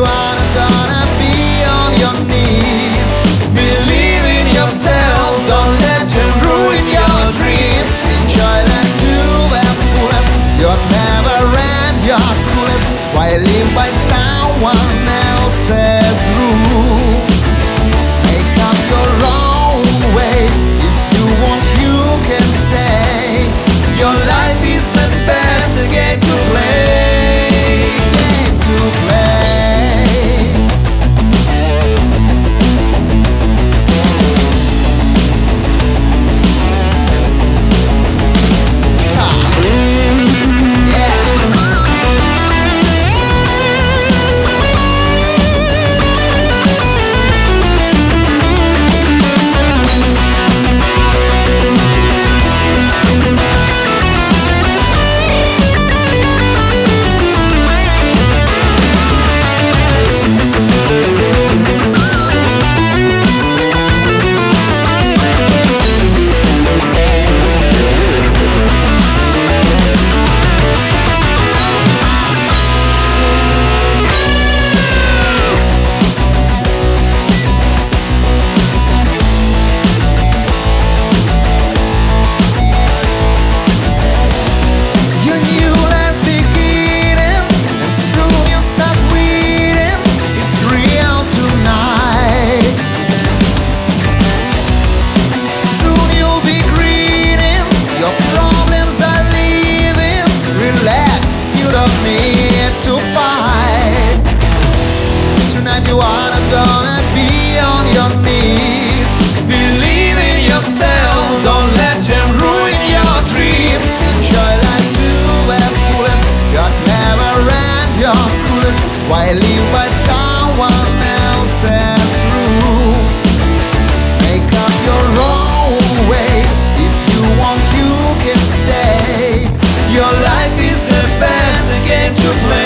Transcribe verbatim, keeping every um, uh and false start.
are not gonna be on your knees. Believe in yourself, don't let them ruin your dreams. Enjoy life to the fullest. You're clever and you're coolest. Why live by someone else's rules? Make up your own way. If you want, you can stay. Your life is the best game to play. Game to play. Guitar. You are not gonna be on your knees. Believe in yourself, don't let them ruin your dreams. Enjoy life to the fullest. You're clever and you're coolest. Why live by someone else's rules? Make up your own way. If you want, you can stay. Your life is the best game to play.